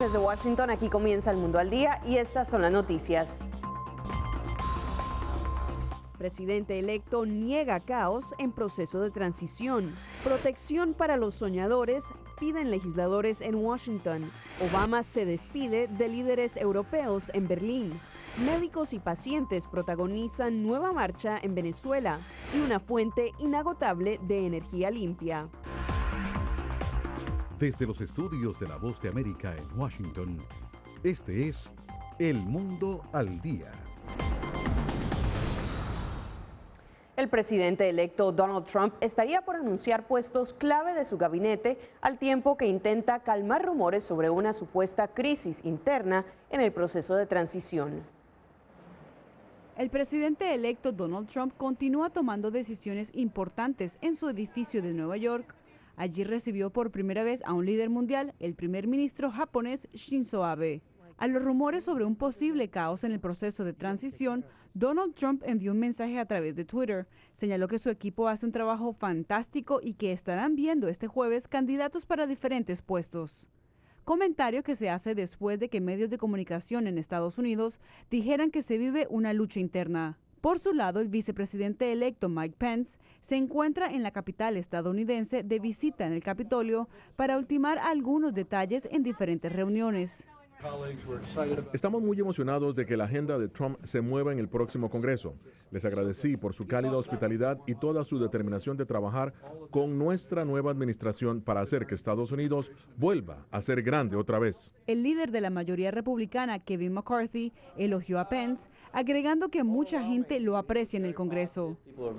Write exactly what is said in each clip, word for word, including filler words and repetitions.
Desde Washington, aquí comienza El Mundo al Día y estas son las noticias. Presidente electo niega caos en proceso de transición. Protección para los soñadores, piden legisladores en Washington. Obama se despide de líderes europeos en Berlín. Médicos y pacientes protagonizan nueva marcha en Venezuela y una fuente inagotable de energía limpia. Desde los estudios de La Voz de América en Washington, este es El Mundo al Día. El presidente electo Donald Trump estaría por anunciar puestos clave de su gabinete al tiempo que intenta calmar rumores sobre una supuesta crisis interna en el proceso de transición. El presidente electo Donald Trump continúa tomando decisiones importantes en su edificio de Nueva York. Allí recibió por primera vez a un líder mundial, el primer ministro japonés Shinzo Abe. A los rumores sobre un posible caos en el proceso de transición, Donald Trump envió un mensaje a través de Twitter. Señaló que su equipo hace un trabajo fantástico y que estarán viendo este jueves candidatos para diferentes puestos. Comentario que se hace después de que medios de comunicación en Estados Unidos dijeran que se vive una lucha interna. Por su lado, el vicepresidente electo Mike Pence se encuentra en la capital estadounidense de visita en el Capitolio para ultimar algunos detalles en diferentes reuniones. Estamos muy emocionados de que la agenda de Trump se mueva en el próximo Congreso. Les agradecí por su cálida hospitalidad y toda su determinación de trabajar con nuestra nueva administración para hacer que Estados Unidos vuelva a ser grande otra vez. El líder de la mayoría republicana, Kevin McCarthy, elogió a Pence, agregando que mucha gente lo aprecia en el Congreso.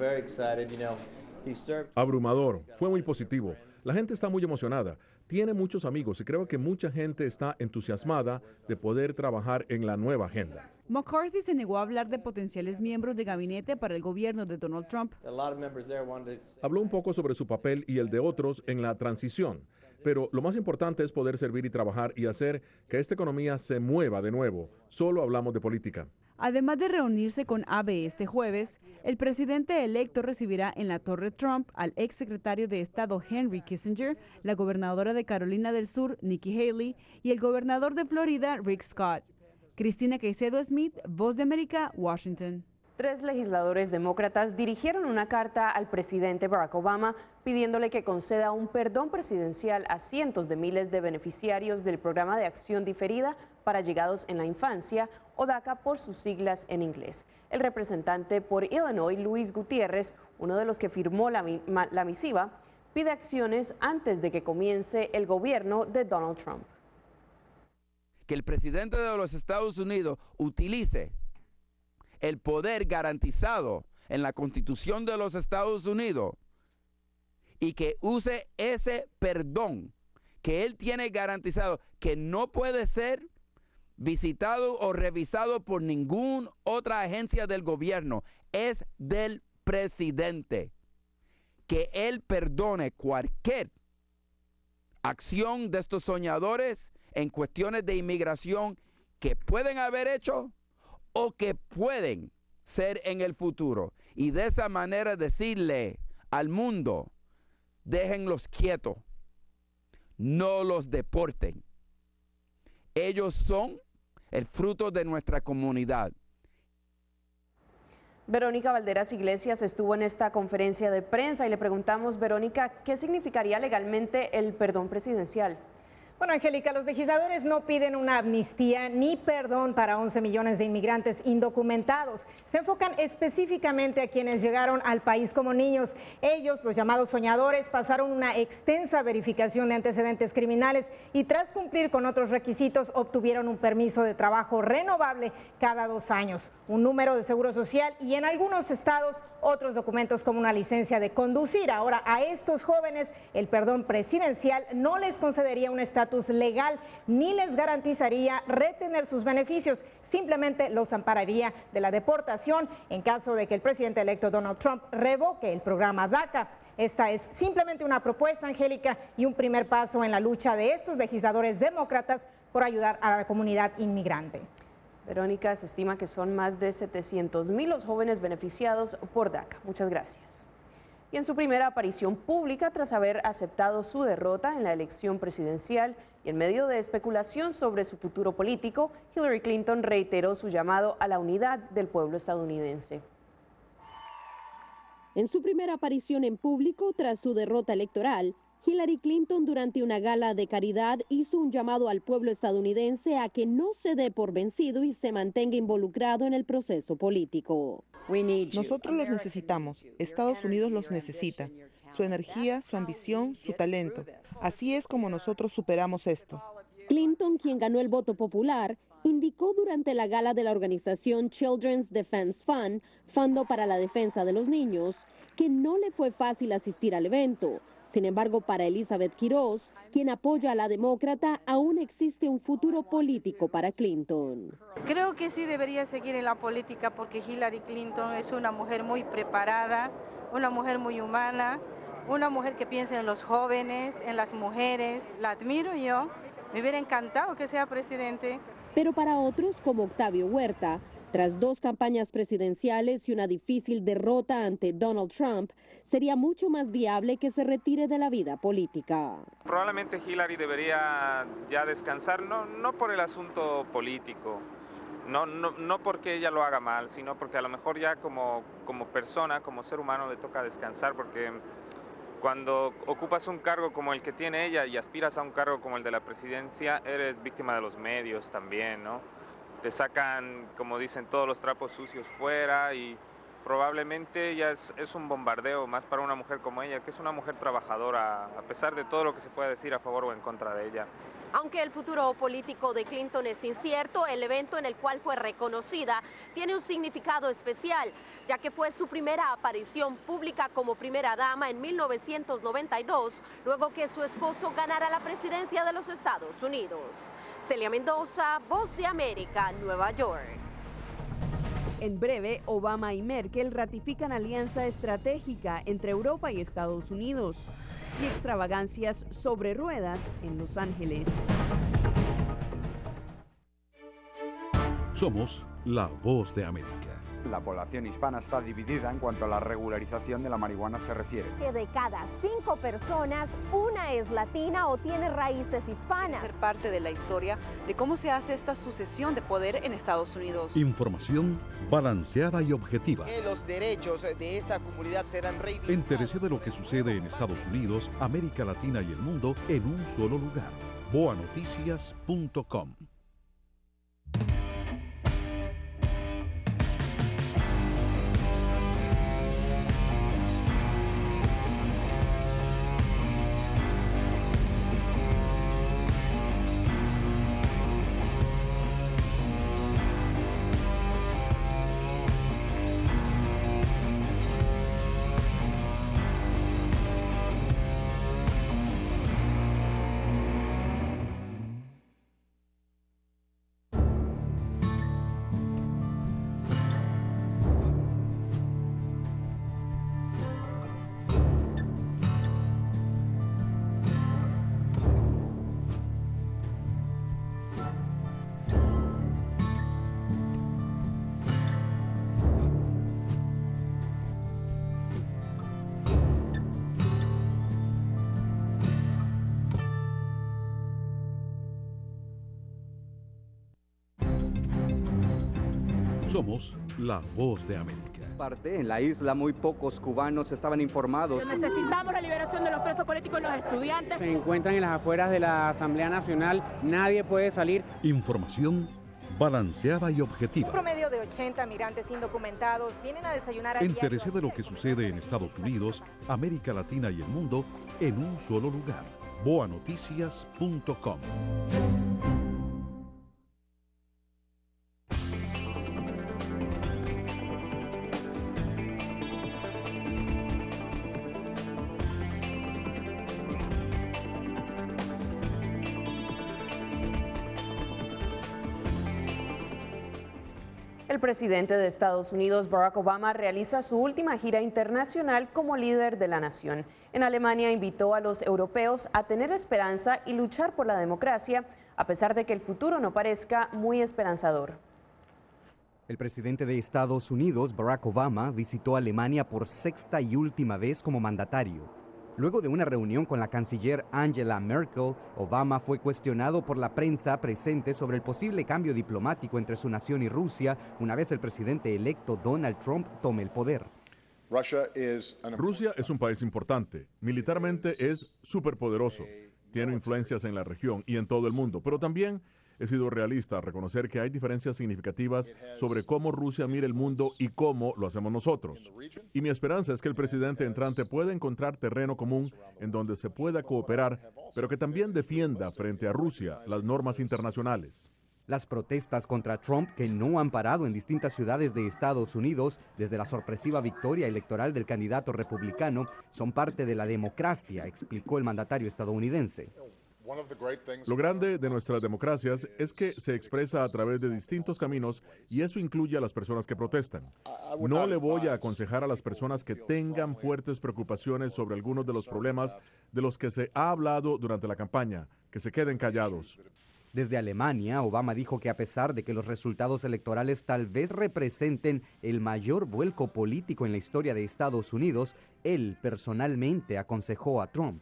Abrumador, fue muy positivo. La gente está muy emocionada. Tiene muchos amigos y creo que mucha gente está entusiasmada de poder trabajar en la nueva agenda. McCarthy se negó a hablar de potenciales miembros de gabinete para el gobierno de Donald Trump. Habló un poco sobre su papel y el de otros en la transición, pero lo más importante es poder servir y trabajar y hacer que esta economía se mueva de nuevo. Solo hablamos de política. Además de reunirse con Abe este jueves, el presidente electo recibirá en la Torre Trump al exsecretario de Estado Henry Kissinger, la gobernadora de Carolina del Sur, Nikki Haley, y el gobernador de Florida, Rick Scott. Cristina Caicedo Smith, Voz de América, Washington. Tres legisladores demócratas dirigieron una carta al presidente Barack Obama pidiéndole que conceda un perdón presidencial a cientos de miles de beneficiarios del Programa de Acción Diferida para Llegados en la Infancia, o DACA por sus siglas en inglés. El representante por Illinois, Luis Gutiérrez, uno de los que firmó la, la misiva, pide acciones antes de que comience el gobierno de Donald Trump. Que el presidente de los Estados Unidos utilice el poder garantizado en la Constitución de los Estados Unidos y que use ese perdón que él tiene garantizado, que no puede ser visitado o revisado por ninguna otra agencia del gobierno, es del presidente. Que él perdone cualquier acción de estos soñadores en cuestiones de inmigración que pueden haber hecho o que pueden ser en el futuro. Y de esa manera decirle al mundo, déjenlos quietos, no los deporten. Ellos son el fruto de nuestra comunidad. Verónica Valderas Iglesias estuvo en esta conferencia de prensa y le preguntamos, Verónica, ¿qué significaría legalmente el perdón presidencial? Bueno, Angélica, los legisladores no piden una amnistía ni perdón para once millones de inmigrantes indocumentados. Se enfocan específicamente a quienes llegaron al país como niños. Ellos, los llamados soñadores, pasaron una extensa verificación de antecedentes criminales y tras cumplir con otros requisitos obtuvieron un permiso de trabajo renovable cada dos años, un número de seguro social y en algunos estados otros documentos como una licencia de conducir. Ahora, a estos jóvenes el perdón presidencial no les concedería un estatus legal ni les garantizaría retener sus beneficios, simplemente los ampararía de la deportación en caso de que el presidente electo Donald Trump revoque el programa DACA. Esta es simplemente una propuesta, Angélica, y un primer paso en la lucha de estos legisladores demócratas por ayudar a la comunidad inmigrante. Verónica, se estima que son más de setecientos mil los jóvenes beneficiados por DACA. Muchas gracias. y en su primera aparición pública tras haber aceptado su derrota en la elección presidencial y en medio de especulación sobre su futuro político, Hillary Clinton reiteró su llamado a la unidad del pueblo estadounidense. En su primera aparición en público tras su derrota electoral, Hillary Clinton durante una gala de caridad hizo un llamado al pueblo estadounidense a que no se dé por vencido y se mantenga involucrado en el proceso político. Nosotros los necesitamos, Estados Unidos los necesita, su energía, su ambición, su talento. Así es como nosotros superamos esto. Clinton, quien ganó el voto popular, indicó durante la gala de la organización Children's Defense Fund, Fondo para la Defensa de los Niños, que no le fue fácil asistir al evento. Sin embargo, para Elizabeth Quiroz, quien apoya a la demócrata, aún existe un futuro político para Clinton. Creo que sí debería seguir en la política porque Hillary Clinton es una mujer muy preparada, una mujer muy humana, una mujer que piensa en los jóvenes, en las mujeres. La admiro yo. Me hubiera encantado que sea presidente. Pero para otros, como Octavio Huerta, tras dos campañas presidenciales y una difícil derrota ante Donald Trump, sería mucho más viable que se retire de la vida política. Probablemente Hillary debería ya descansar, no, no por el asunto político, no, no, no porque ella lo haga mal, sino porque a lo mejor ya como, como persona, como ser humano le toca descansar, porque cuando ocupas un cargo como el que tiene ella y aspiras a un cargo como el de la presidencia, eres víctima de los medios también, ¿no? Te sacan, como dicen, todos los trapos sucios fuera y probablemente ella es, es un bombardeo más para una mujer como ella, que es una mujer trabajadora, a pesar de todo lo que se pueda decir a favor o en contra de ella. Aunque el futuro político de Clinton es incierto, el evento en el cual fue reconocida tiene un significado especial, ya que fue su primera aparición pública como primera dama en mil novecientos noventa y dos, luego que su esposo ganara la presidencia de los Estados Unidos. Celia Mendoza, Voz de América, Nueva York. En breve, Obama y Merkel ratifican alianza estratégica entre Europa y Estados Unidos. Y extravagancias sobre ruedas en Los Ángeles. Somos la Voz de América. La población hispana está dividida en cuanto a la regularización de la marihuana se refiere. Que de cada cinco personas, una es latina o tiene raíces hispanas. Ser parte de la historia de cómo se hace esta sucesión de poder en Estados Unidos. Información balanceada y objetiva. Que los derechos de esta comunidad serán reivindicados. Entérese de lo que sucede en Estados Unidos, América Latina y el mundo en un solo lugar. boa noticias punto com. Somos la Voz de América. Parte en la isla muy pocos cubanos estaban informados. Necesitamos la liberación de los presos políticos y los estudiantes. Se encuentran en las afueras de la Asamblea Nacional, nadie puede salir. Información balanceada y objetiva. Un promedio de ochenta migrantes indocumentados vienen a desayunar a Entérese de lo que sucede en Estados Unidos, América Latina y el mundo en un solo lugar. boa noticias punto com. El presidente de Estados Unidos, Barack Obama, realiza su última gira internacional como líder de la nación. En Alemania invitó a los europeos a tener esperanza y luchar por la democracia, a pesar de que el futuro no parezca muy esperanzador. El presidente de Estados Unidos, Barack Obama, visitó Alemania por sexta y última vez como mandatario. Luego de una reunión con la canciller Angela Merkel, Obama fue cuestionado por la prensa presente sobre el posible cambio diplomático entre su nación y Rusia una vez el presidente electo Donald Trump tome el poder. Rusia es un país importante. Militarmente es superpoderoso. Tiene influencias en la región y en todo el mundo, pero también he sido realista a reconocer que hay diferencias significativas sobre cómo Rusia mira el mundo y cómo lo hacemos nosotros. Y mi esperanza es que el presidente entrante pueda encontrar terreno común en donde se pueda cooperar, pero que también defienda frente a Rusia las normas internacionales. Las protestas contra Trump, que no han parado en distintas ciudades de Estados Unidos desde la sorpresiva victoria electoral del candidato republicano, son parte de la democracia, explicó el mandatario estadounidense. Lo grande de nuestras democracias es que se expresa a través de distintos caminos y eso incluye a las personas que protestan. No le voy a aconsejar a las personas que tengan fuertes preocupaciones sobre algunos de los problemas de los que se ha hablado durante la campaña, que se queden callados. Desde Alemania, Obama dijo que a pesar de que los resultados electorales tal vez representen el mayor vuelco político en la historia de Estados Unidos, él personalmente aconsejó a Trump.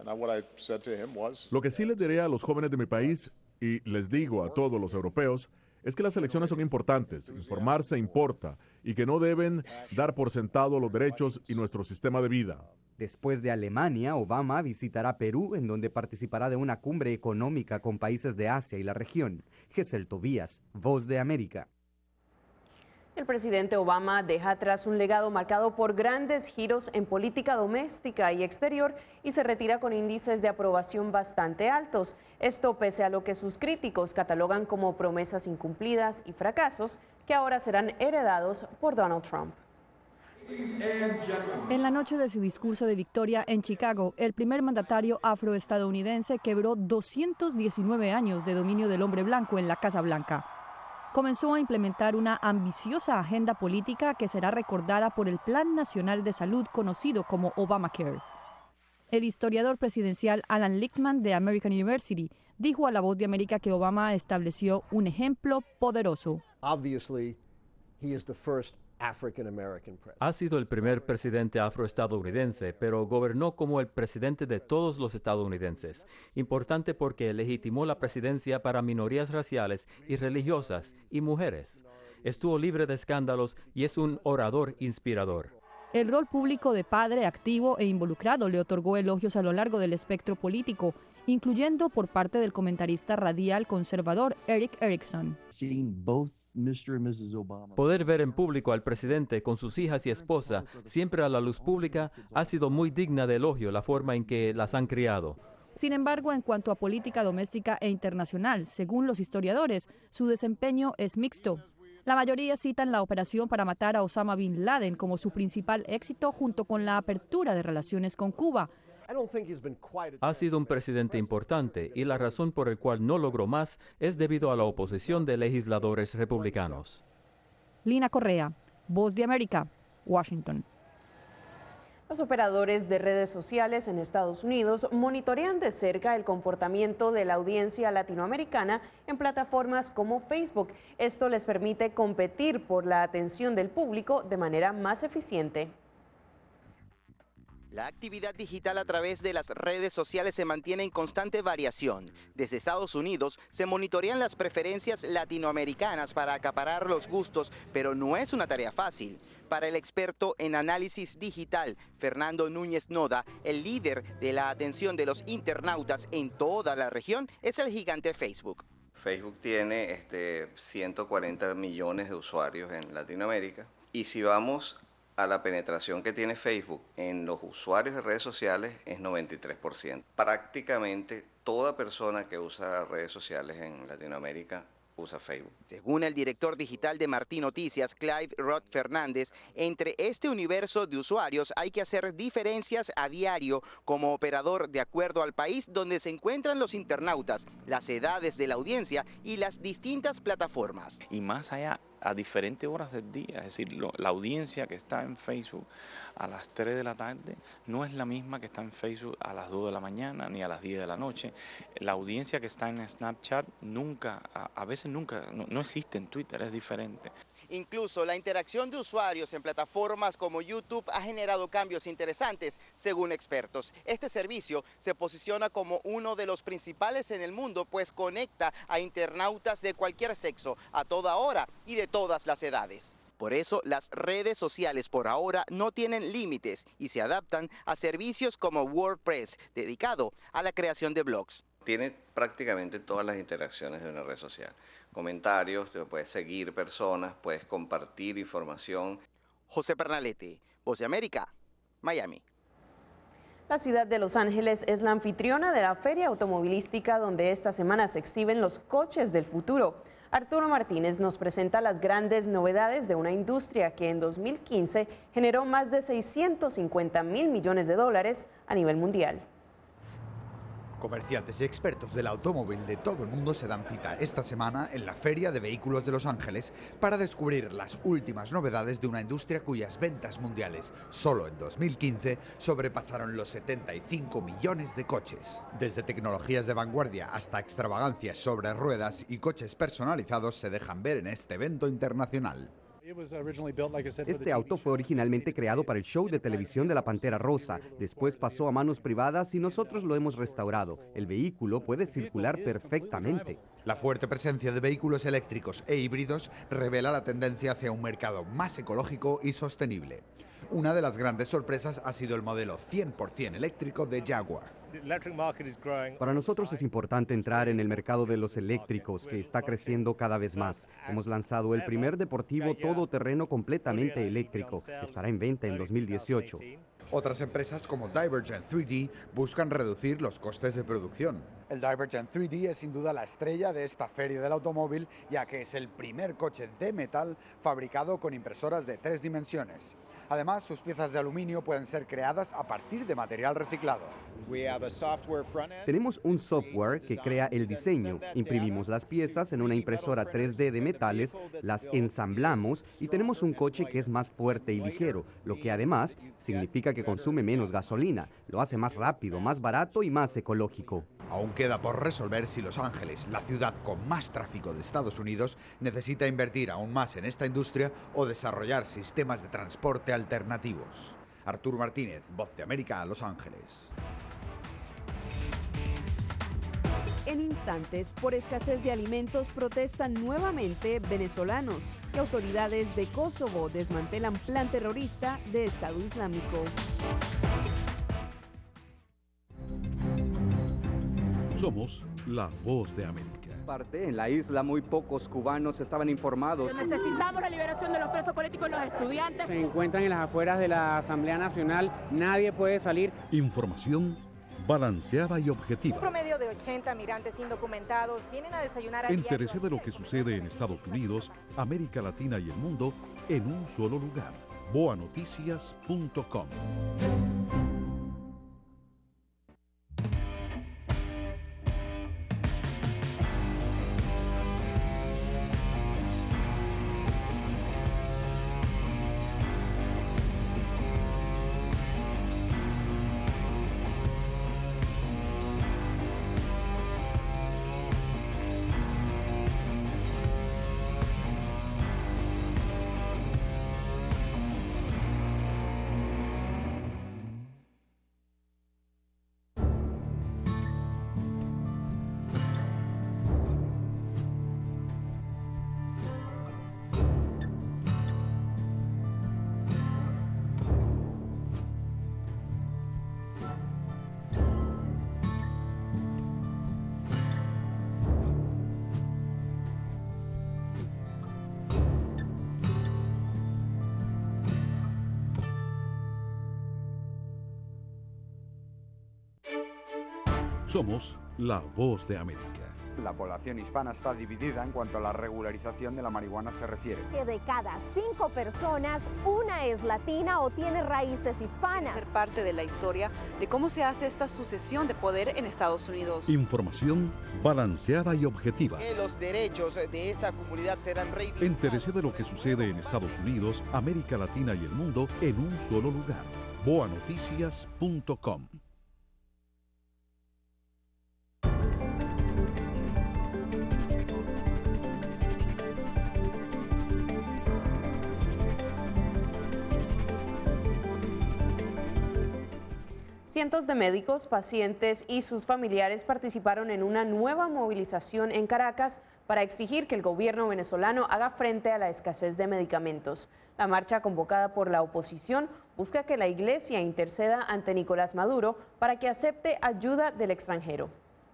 Lo que sí les diré a los jóvenes de mi país, y les digo a todos los europeos, es que las elecciones son importantes, informarse importa, y que no deben dar por sentado los derechos y nuestro sistema de vida. Después de Alemania, Obama visitará Perú, en donde participará de una cumbre económica con países de Asia y la región. Gesell Tobías, Voz de América. El presidente Obama deja atrás un legado marcado por grandes giros en política doméstica y exterior y se retira con índices de aprobación bastante altos. Esto pese a lo que sus críticos catalogan como promesas incumplidas y fracasos que ahora serán heredados por Donald Trump. En la noche de su discurso de victoria en Chicago, el primer mandatario afroestadounidense quebró doscientos diecinueve años de dominio del hombre blanco en la Casa Blanca. Comenzó a implementar una ambiciosa agenda política que será recordada por el Plan Nacional de Salud conocido como Obamacare. El historiador presidencial Alan Lichtman de American University dijo a La Voz de América que Obama estableció un ejemplo poderoso. Obviously, he is the first African American president. Ha sido el primer presidente afroestadounidense, pero gobernó como el presidente de todos los estadounidenses. Importante porque legitimó la presidencia para minorías raciales y religiosas y mujeres. Estuvo libre de escándalos y es un orador inspirador. El rol público de padre activo e involucrado le otorgó elogios a lo largo del espectro político, incluyendo por parte del comentarista radial conservador Eric Erickson. Poder ver en público al presidente con sus hijas y esposa, siempre a la luz pública, ha sido muy digna de elogio la forma en que las han criado. Sin embargo, en cuanto a política doméstica e internacional, según los historiadores, su desempeño es mixto. La mayoría citan la operación para matar a Osama Bin Laden como su principal éxito junto con la apertura de relaciones con Cuba. Ha sido un presidente importante y la razón por la cual no logró más es debido a la oposición de legisladores republicanos. Lina Correa, Voz de América, Washington. Los operadores de redes sociales en Estados Unidos monitorean de cerca el comportamiento de la audiencia latinoamericana en plataformas como Facebook. Esto les permite competir por la atención del público de manera más eficiente. La actividad digital a través de las redes sociales se mantiene en constante variación. Desde Estados Unidos se monitorean las preferencias latinoamericanas para acaparar los gustos, pero no es una tarea fácil. Para el experto en análisis digital, Fernando Núñez Noda, el líder de la atención de los internautas en toda la región es el gigante Facebook. Facebook tiene este, ciento cuarenta millones de usuarios en Latinoamérica y si vamos a la penetración que tiene Facebook en los usuarios de redes sociales es noventa y tres por ciento. Prácticamente toda persona que usa redes sociales en Latinoamérica usa Facebook. Según el director digital de Martí Noticias, Clive Roth Fernández, entre este universo de usuarios hay que hacer diferencias a diario como operador de acuerdo al país donde se encuentran los internautas, las edades de la audiencia y las distintas plataformas. Y más allá, a diferentes horas del día, es decir, lo, la audiencia que está en Facebook a las tres de la tarde no es la misma que está en Facebook a las dos de la mañana ni a las diez de la noche. La audiencia que está en Snapchat nunca, a, a veces nunca, no, no existe en Twitter, es diferente. Incluso la interacción de usuarios en plataformas como YouTube ha generado cambios interesantes, según expertos. Este servicio se posiciona como uno de los principales en el mundo, pues conecta a internautas de cualquier sexo, a toda hora y de todas las edades. Por eso, las redes sociales por ahora no tienen límites y se adaptan a servicios como WordPress, dedicado a la creación de blogs. Tiene prácticamente todas las interacciones de una red social. Comentarios, te puedes seguir personas, puedes compartir información. José Pernalete, Voz de América, Miami. La ciudad de Los Ángeles es la anfitriona de la feria automovilística donde esta semana se exhiben los coches del futuro. Arturo Martínez nos presenta las grandes novedades de una industria que en dos mil quince generó más de seiscientos cincuenta mil millones de dólares a nivel mundial. Comerciantes y expertos del automóvil de todo el mundo se dan cita esta semana en la Feria de Vehículos de Los Ángeles para descubrir las últimas novedades de una industria cuyas ventas mundiales solo en dos mil quince sobrepasaron los setenta y cinco millones de coches. Desde tecnologías de vanguardia hasta extravagancias sobre ruedas y coches personalizados se dejan ver en este evento internacional. Este auto fue originalmente creado para el show de televisión de la Pantera Rosa, después pasó a manos privadas y nosotros lo hemos restaurado. El vehículo puede circular perfectamente. La fuerte presencia de vehículos eléctricos e híbridos revela la tendencia hacia un mercado más ecológico y sostenible. Una de las grandes sorpresas ha sido el modelo cien por cien eléctrico de Jaguar. Para nosotros es importante entrar en el mercado de los eléctricos, que está creciendo cada vez más. Hemos lanzado el primer deportivo todoterreno completamente eléctrico. Estará en venta en dos mil dieciocho. Otras empresas como Divergent tres D buscan reducir los costes de producción. El Divergent tres D es sin duda la estrella de esta feria del automóvil, ya que es el primer coche de metal fabricado con impresoras de tres dimensiones. Además, sus piezas de aluminio pueden ser creadas a partir de material reciclado. Tenemos un software que crea el diseño. Imprimimos las piezas en una impresora tres D de metales, las ensamblamos y tenemos un coche que es más fuerte y ligero, lo que además significa que consume menos gasolina. Lo hace más rápido, más barato y más ecológico. Aún queda por resolver si Los Ángeles, la ciudad con más tráfico de Estados Unidos, necesita invertir aún más en esta industria o desarrollar sistemas de transporte alternativos. Arturo Martínez, Voz de América, Los Ángeles. En instantes, por escasez de alimentos, protestan nuevamente venezolanos y autoridades de Kosovo desmantelan plan terrorista de Estado Islámico. Somos la Voz de América. Parte en la isla, muy pocos cubanos estaban informados. Necesitamos la liberación de los presos políticos y los estudiantes. Se encuentran en las afueras de la Asamblea Nacional, nadie puede salir. Información balanceada y objetiva. Un promedio de ochenta migrantes indocumentados vienen a desayunar a Entérese de lo que sucede en Estados Unidos, América Latina y el mundo en un solo lugar. boa noticias punto com. Somos la Voz de América. La población hispana está dividida en cuanto a la regularización de la marihuana se refiere. Que de cada cinco personas, una es latina o tiene raíces hispanas. Ser parte de la historia de cómo se hace esta sucesión de poder en Estados Unidos. Información balanceada y objetiva. Que los derechos de esta comunidad serán reivindicados. Entérese de lo que sucede en Estados Unidos, América Latina y el mundo en un solo lugar. boa noticias punto com. Cientos de médicos, pacientes y sus familiares participaron en una nueva movilización en Caracas para exigir que el gobierno venezolano haga frente a la escasez de medicamentos. La marcha convocada por la oposición busca que la Iglesia interceda ante Nicolás Maduro para que acepte ayuda del extranjero.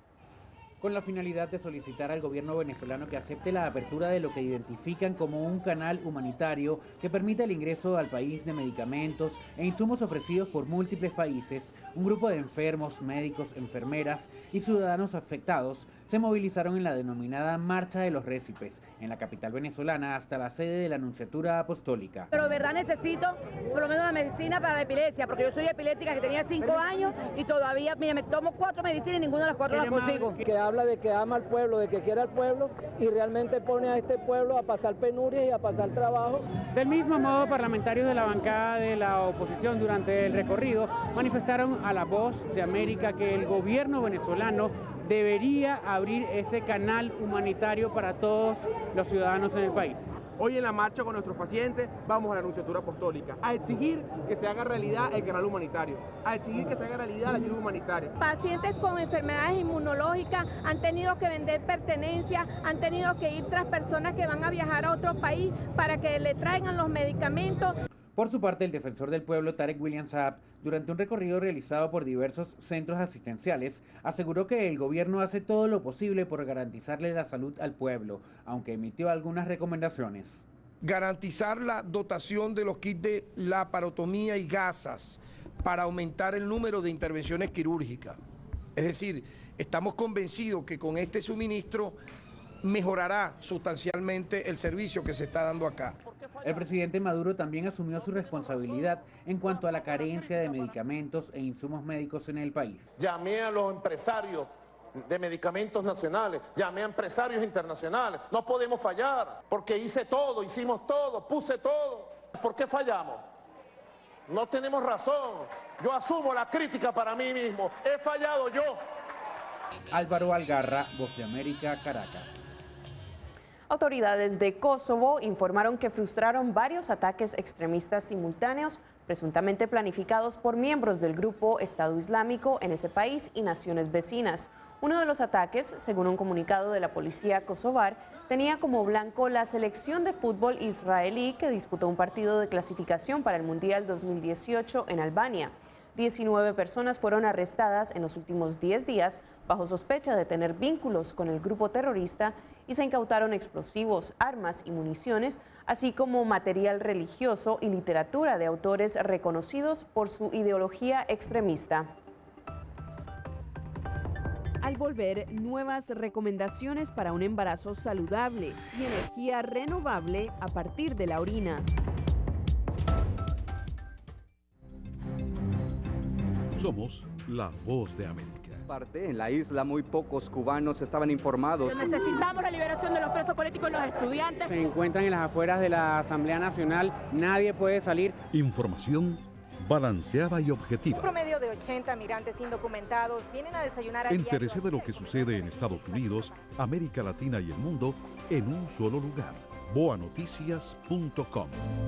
Con la finalidad de solicitar al gobierno venezolano que acepte la apertura de lo que identifican como un canal humanitario que permita el ingreso al país de medicamentos e insumos ofrecidos por múltiples países, un grupo de enfermos, médicos, enfermeras y ciudadanos afectados se movilizaron en la denominada Marcha de los Récipes, en la capital venezolana hasta la sede de la Nunciatura Apostólica. Pero de verdad necesito por lo menos una medicina para la epilepsia, porque yo soy epiléptica que tenía cinco años y todavía, mira, me tomo cuatro medicinas y ninguna de las cuatro las consigo. Que habla de que ama al pueblo, de que quiere al pueblo y realmente pone a este pueblo a pasar penurias y a pasar trabajo. Del mismo modo, parlamentarios de la bancada de la oposición durante el recorrido manifestaron a La Voz de América que el gobierno venezolano debería abrir ese canal humanitario para todos los ciudadanos en el país. Hoy en la marcha con nuestros pacientes vamos a la Nunciatura Apostólica a exigir que se haga realidad el canal humanitario, a exigir que se haga realidad la ayuda humanitaria. Pacientes con enfermedades inmunológicas han tenido que vender pertenencias, han tenido que ir tras personas que van a viajar a otro país para que le traigan los medicamentos. Por su parte, el defensor del pueblo, Tarek William Saab, durante un recorrido realizado por diversos centros asistenciales, aseguró que el gobierno hace todo lo posible por garantizarle la salud al pueblo, aunque emitió algunas recomendaciones. Garantizar la dotación de los kits de laparotomía y gasas para aumentar el número de intervenciones quirúrgicas. Es decir, estamos convencidos que con este suministro mejorará sustancialmente el servicio que se está dando acá. El presidente Maduro también asumió su responsabilidad en cuanto a la carencia de medicamentos e insumos médicos en el país. Llamé a los empresarios de medicamentos nacionales, llamé a empresarios internacionales. No podemos fallar, porque hice todo, hicimos todo, puse todo. ¿Por qué fallamos? No tenemos razón. Yo asumo la crítica para mí mismo. He fallado yo. Álvaro Algarra, Voz de América, Caracas. Autoridades de Kosovo informaron que frustraron varios ataques extremistas simultáneos, presuntamente planificados por miembros del grupo Estado Islámico en ese país y naciones vecinas. Uno de los ataques, según un comunicado de la policía kosovar, tenía como blanco la selección de fútbol israelí que disputó un partido de clasificación para el Mundial dos mil dieciocho en Albania. diecinueve personas fueron arrestadas en los últimos diez días bajo sospecha de tener vínculos con el grupo terrorista y se incautaron explosivos, armas y municiones, así como material religioso y literatura de autores reconocidos por su ideología extremista. Al volver, nuevas recomendaciones para un embarazo saludable y energía renovable a partir de la orina. Somos la Voz de América. En la isla muy pocos cubanos estaban informados. Necesitamos la liberación de los presos políticos y los estudiantes. Se encuentran en las afueras de la Asamblea Nacional, nadie puede salir. Información balanceada y objetiva. Un promedio de ochenta migrantes indocumentados vienen a desayunar a Entérese de lo que sucede en Estados Unidos, América Latina y el mundo en un solo lugar. boa noticias punto com.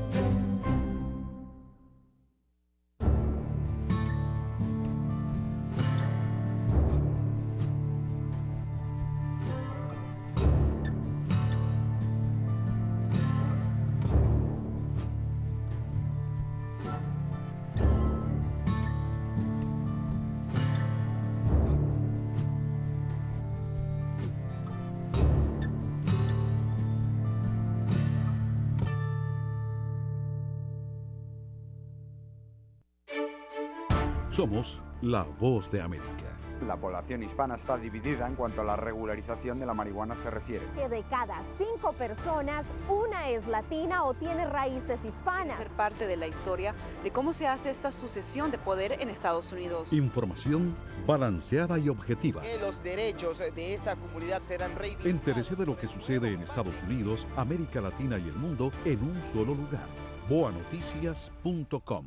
Somos la Voz de América. La población hispana está dividida en cuanto a la regularización de la marihuana se refiere. Que de cada cinco personas, una es latina o tiene raíces hispanas. Ser parte de la historia de cómo se hace esta sucesión de poder en Estados Unidos. Información balanceada y objetiva. Que los derechos de esta comunidad serán reivindicados. Entérese de lo que sucede en Estados Unidos, América Latina y el mundo en un solo lugar. boa noticias punto com.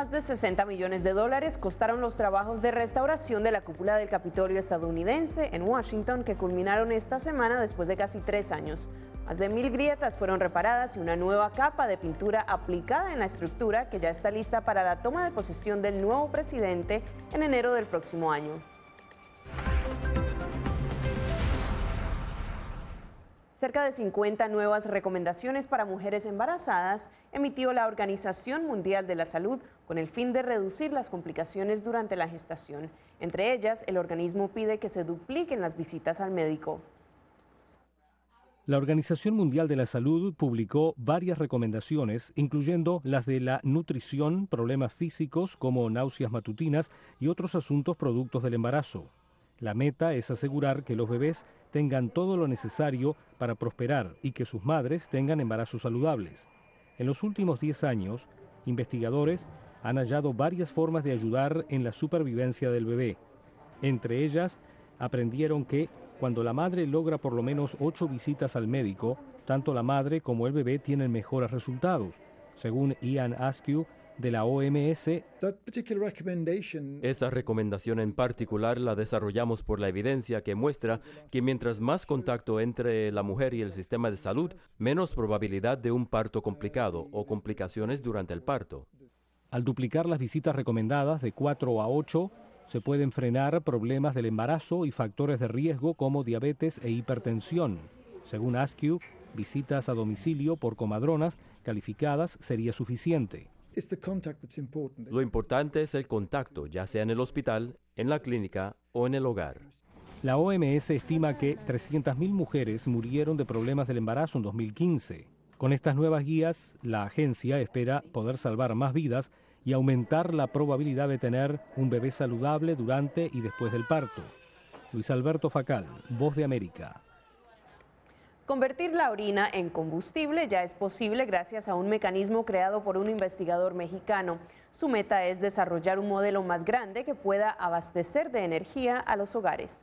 Más de sesenta millones de dólares costaron los trabajos de restauración de la cúpula del Capitolio estadounidense en Washington, que culminaron esta semana después de casi tres años. Más de mil grietas fueron reparadas y una nueva capa de pintura aplicada en la estructura, que ya está lista para la toma de posesión del nuevo presidente en enero del próximo año. Cerca de cincuenta nuevas recomendaciones para mujeres embarazadas emitió la Organización Mundial de la Salud con el fin de reducir las complicaciones durante la gestación. Entre ellas, el organismo pide que se dupliquen las visitas al médico. La Organización Mundial de la Salud publicó varias recomendaciones, incluyendo las de la nutrición, problemas físicos como náuseas matutinas y otros asuntos productos del embarazo. La meta es asegurar que los bebés tengan todo lo necesario para prosperar y que sus madres tengan embarazos saludables. En los últimos diez años, investigadores han hallado varias formas de ayudar en la supervivencia del bebé. Entre ellas, aprendieron que cuando la madre logra por lo menos ocho visitas al médico, tanto la madre como el bebé tienen mejores resultados. Según Ian Askew, de la O M S, esa recomendación en particular la desarrollamos por la evidencia que muestra que mientras más contacto entre la mujer y el sistema de salud, menos probabilidad de un parto complicado o complicaciones durante el parto. Al duplicar las visitas recomendadas de cuatro a ocho, se pueden frenar problemas del embarazo y factores de riesgo como diabetes e hipertensión. Según Askew, visitas a domicilio por comadronas calificadas sería suficiente. Lo importante es el contacto, ya sea en el hospital, en la clínica o en el hogar. La O M S estima que trescientas mil mujeres murieron de problemas del embarazo en dos mil quince. Con estas nuevas guías, la agencia espera poder salvar más vidas y aumentar la probabilidad de tener un bebé saludable durante y después del parto. Luis Alberto Facal, Voz de América. Convertir la orina en combustible ya es posible gracias a un mecanismo creado por un investigador mexicano. Su meta es desarrollar un modelo más grande que pueda abastecer de energía a los hogares.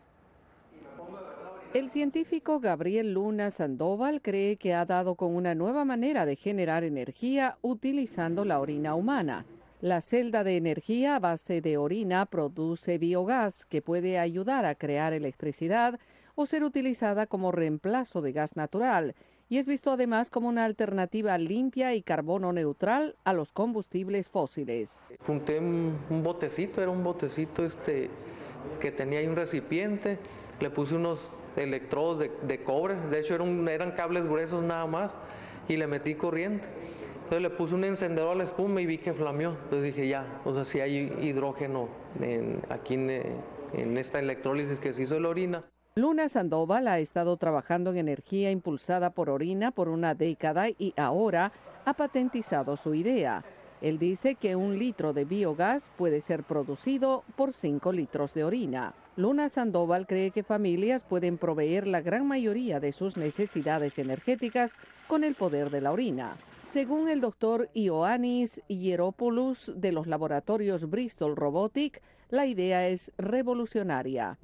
El científico Gabriel Luna Sandoval cree que ha dado con una nueva manera de generar energía utilizando la orina humana. La celda de energía a base de orina produce biogás que puede ayudar a crear electricidad o ser utilizada como reemplazo de gas natural, y es visto además como una alternativa limpia y carbono neutral a los combustibles fósiles. Junté un, un botecito, era un botecito este, que tenía ahí un recipiente, le puse unos electrodos de, de cobre, de hecho era un, eran cables gruesos nada más, y le metí corriente. Entonces le puse un encendedor a la espuma y vi que flameó. Entonces dije ya, o sea, si hay hidrógeno en, aquí en, en esta electrólisis que se hizo de la orina. Luna Sandoval ha estado trabajando en energía impulsada por orina por una década y ahora ha patentizado su idea. Él dice que un litro de biogás puede ser producido por cinco litros de orina. Luna Sandoval cree que familias pueden proveer la gran mayoría de sus necesidades energéticas con el poder de la orina. Según el doctor Ioannis Hieropoulos de los laboratorios Bristol Robotic, la idea es revolucionaria.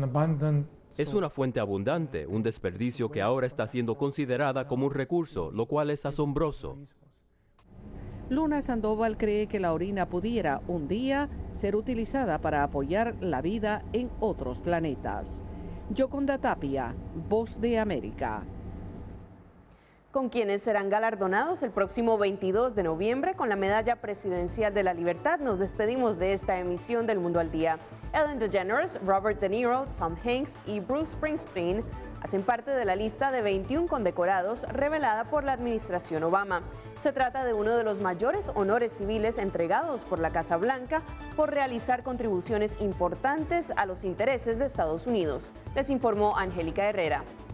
Es una fuente abundante, un desperdicio que ahora está siendo considerada como un recurso, lo cual es asombroso. Luna Sandoval cree que la orina pudiera un día ser utilizada para apoyar la vida en otros planetas. Yoconda Tapia, Voz de América. Con quienes serán galardonados el próximo veintidós de noviembre con la Medalla Presidencial de la Libertad, nos despedimos de esta emisión del Mundo al Día. Ellen DeGeneres, Robert De Niro, Tom Hanks y Bruce Springsteen hacen parte de la lista de veintiún condecorados revelada por la administración Obama. Se trata de uno de los mayores honores civiles entregados por la Casa Blanca por realizar contribuciones importantes a los intereses de Estados Unidos. Les informó Angélica Herrera.